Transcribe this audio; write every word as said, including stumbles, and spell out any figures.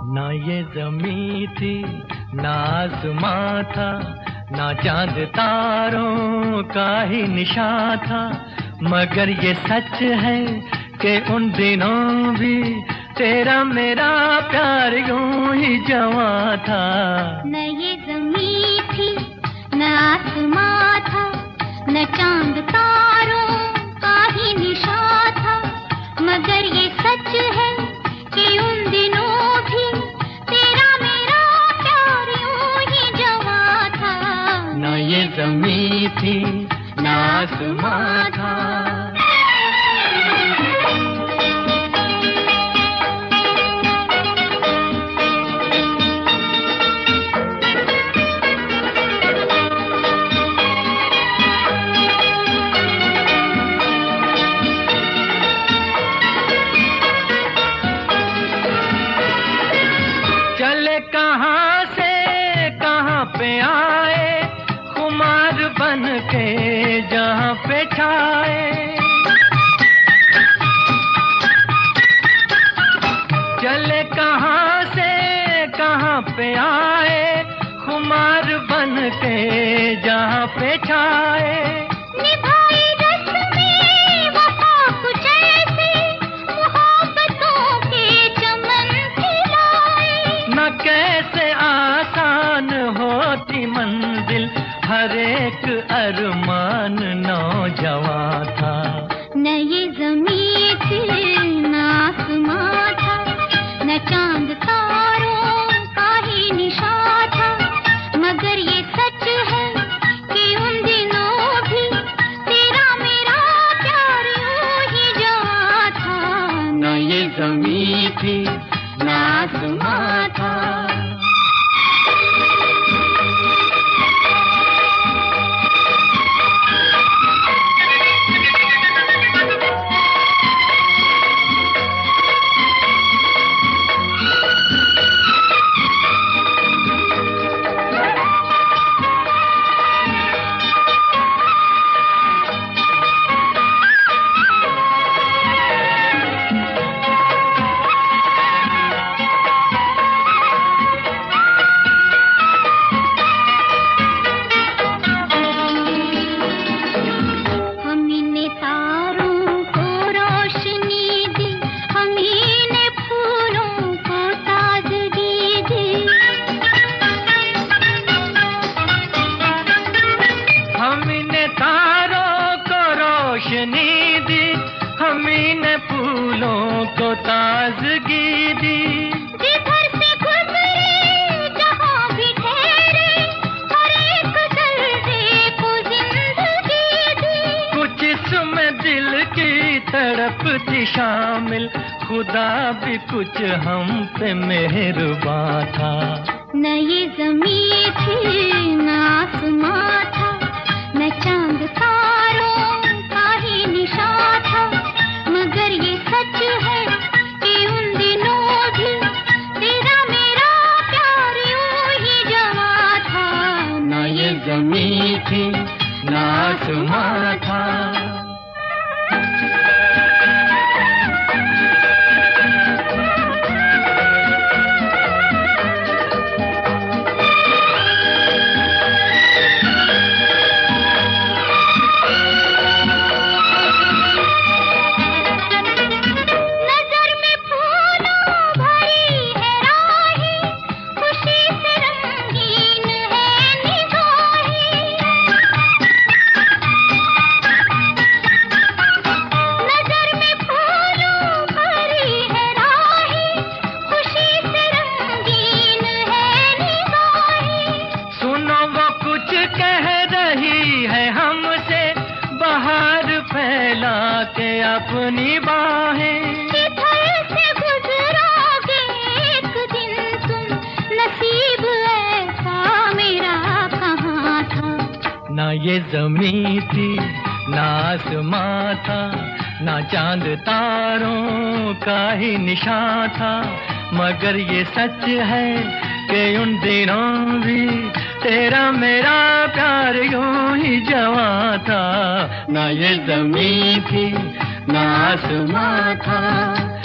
ना ये ज़मीं थी ना आसमां था, ना चांद तारों का ही निशान था, मगर ये सच है कि उन दिनों भी तेरा मेरा प्यार यूं ही जवां था। न ये ज़मीं थी न आसमां था, न चांद तारों का ही निशान था, मगर ये सच है कि उन दिनों भी तेरा मेरा प्यार यूं ही जवां था। न ये ज़मीं थी न आसमां था। चले कहाँ से कहाँ पे आए, खुमार बन के जहाँ पे छाए। चले कहाँ से कहाँ पे आए, खुमार बन के जहाँ पे छाए। कैसे आसान होती मंजिल, हर एक अरमान नौजवां था। न ये ज़मीं थी न आसमां था, न चांद तारों का ही निशान था, मगर ये सच है कि उन दिनों भी तेरा मेरा प्यार यूं ही जवां था। न ये ज़मीं थी न आसमां था। रोशनी दी हमी ने फूलों को ताजगी दी। जिधर से गुजरे जहाँ भी ठहरे, हर एक दर्जे को जिंदगी दी। कुछ इसमें दिल की तड़प थी शामिल, खुदा भी कुछ हम पे मेहरबान था। न ये ज़मीं थी न आसमां था, न चांद तारों का ही निशान था, मगर ये सच है कि उन दिनों भी तेरा मेरा प्यार यूं ही जवां था। न ये ज़मीं थी न आसमां था। फैला के अपनी बाहें, इधर से गुजरोगे एक दिन तुम, नसीब ऐसा मेरा कहाँ था। ना ये ज़मीं थी ना आसमां था, ना चांद तारों का ही निशान था, मगर ये सच है कि उन दिनों भी तेरा मेरा प्यार यूं ही जवां था। ना ये ज़मीं थी ना आसमां था।